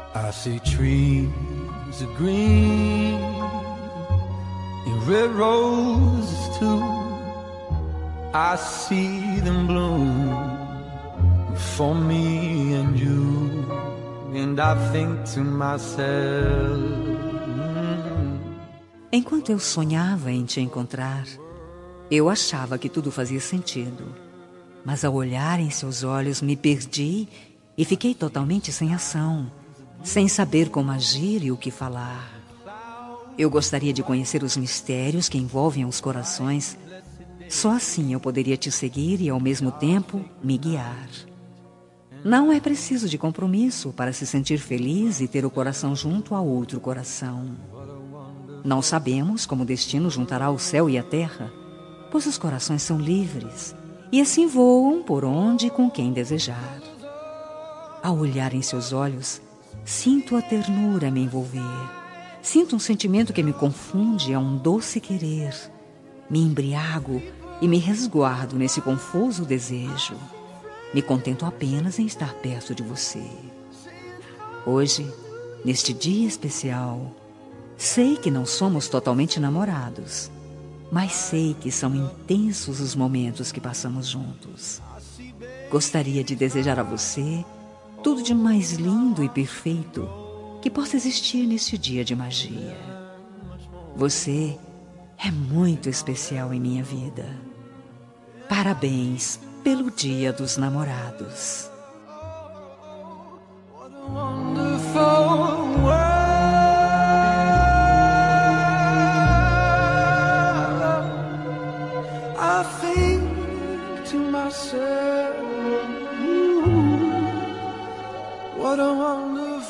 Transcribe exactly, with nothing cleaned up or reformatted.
I see trees of green and red roses too. I see them bloom for me and you. And I think to myself, mm. Enquanto eu sonhava em te encontrar, eu achava que tudo fazia sentido. Mas ao olhar em seus olhos me perdi e fiquei totalmente sem ação, sem saber como agir e o que falar. Eu gostaria de conhecer os mistérios que envolvem os corações. Só assim eu poderia te seguir e ao mesmo tempo me guiar. Não é preciso de compromisso para se sentir feliz e ter o coração junto a outro coração. Não sabemos como o destino juntará o céu e a terra, pois os corações são livres e assim voam por onde e com quem desejar. Ao olhar em seus olhos, sinto a ternura me envolver. Sinto um sentimento que me confunde a um doce querer. Me embriago e me resguardo nesse confuso desejo. Me contento apenas em estar perto de você. Hoje, neste dia especial, sei que não somos totalmente namorados, mas sei que são intensos os momentos que passamos juntos. Gostaria de desejar a você tudo de mais lindo e perfeito que possa existir neste dia de magia. Você é muito especial em minha vida. Parabéns pelo Dia dos Namorados. What a wonderful world. I think to myself, ooh, what a wonderful